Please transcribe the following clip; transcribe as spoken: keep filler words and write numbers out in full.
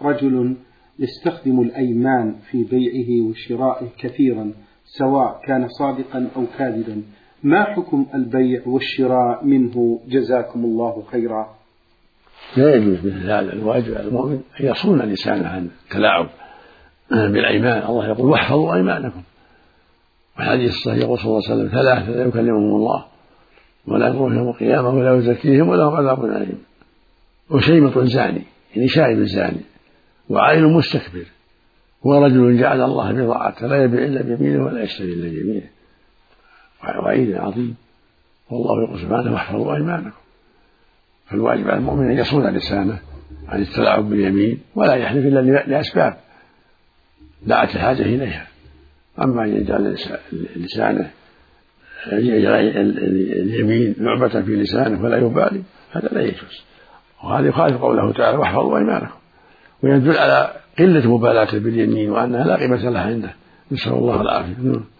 رجل يستخدم الأيمان في بيعه وشرائه كثيرا سواء كان صادقا أو كاذبا، ما حكم البيع والشراء منه جزاكم الله خيرا؟ لا يجوز مثل هذا. الواجب على المؤمن أن يصون لسانه عن التلاعب بالأيمان. الله يقول واحفظوا أيمانكم، والحديث الصحيح يقول صلى الله عليه وسلم ثلاثة لا يكلمهم الله ولا ينظر يوم القيامة ولا يزكيهم ولهم عذاب أليم: وشيمة زاني يعني شاهد زاني، وعائل مستكبر، ورجل جعل الله بضاعته لا يبيع إلا بيمينه ولا يشتري إلا بيمينه. وعيد عظيم. والله يقول سبحانه واحفظوا أيمانكم. فالواجب على المؤمن أن يصون لسانه عن التلاعب باليمين ولا يحلف إلا لأسباب دعت الحاجة إليها. أما أن يجعل لسانه اليمين لعبة في لسانه ولا يبالي هذا لا يجوز، وهذا يخالف قوله تعالى واحفظوا أيمانكم، ويدل على قلة مبالاته باليمين وأنها لا قيمة لها عنده. نسأل الله العافية.